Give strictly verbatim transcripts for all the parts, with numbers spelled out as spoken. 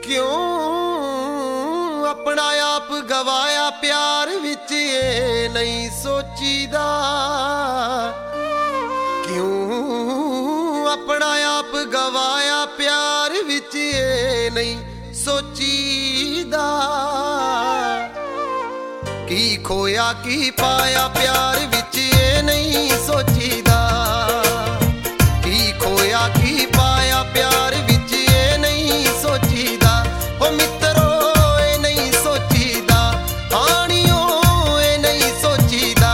क्यों अपना आप गवाया प्यार विच ये नहीं सोचीदा। क्यों अपना आप गवाया प्यार विच ये नहीं सोचीदा। की खोया की पाया प्यार विच ये नहीं सोचीदा। की खोया की पाया प्यार विच ये नहीं सोचीदा। ओ मित्रो ये नहीं सोचीदा, आनियो ये नहीं सोचीदा।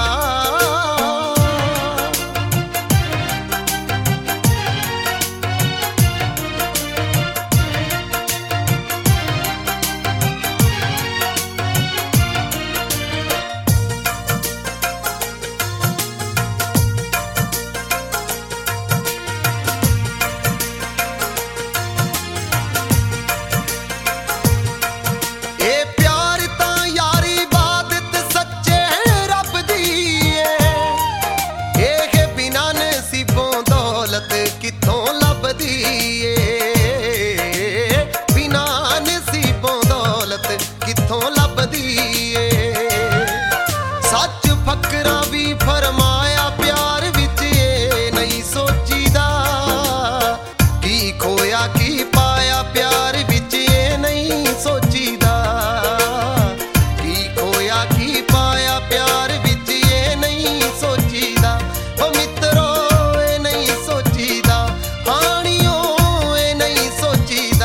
सच फकरा भी फरमाया प्यार विच ये नहीं सोचीदा। की खोया की पाया प्यार विच ये नहीं सोचीदा। की खोया की पाया प्यार विच ये नहीं सोचीदा। ओ मित्रो ये नहीं सोचीदा, हानियो ये नहीं सोचीदा।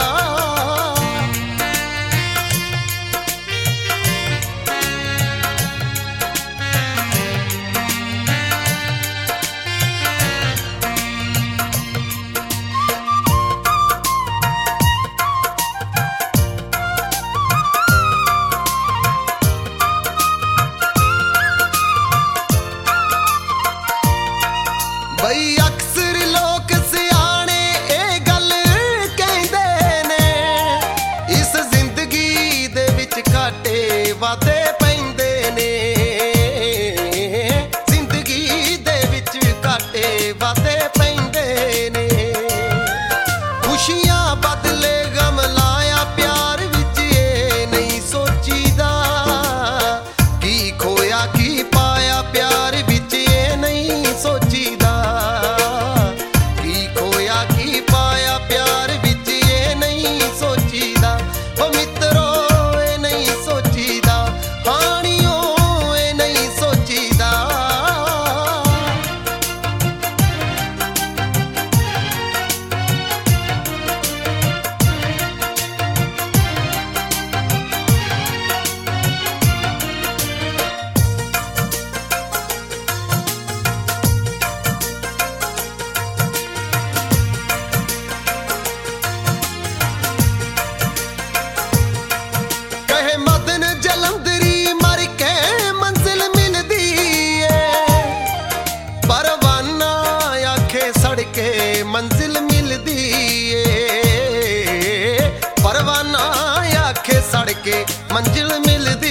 बई अक्सर लोग सियाने ए गल कहंदे ने, इस जिंदगी दे विच घाटे वादे पैंदे ने। जिंदगी दे विच घाटे वादे पैंदे ने। खुशियां बदले गम लाया प्यार विच ये नहीं सोचीदा। की खोया की पाया प्यार विच ये नहीं सोचीदा। के मंजिल मिलदी ए परवाना आखे सड़ के मंजिल मिलदी।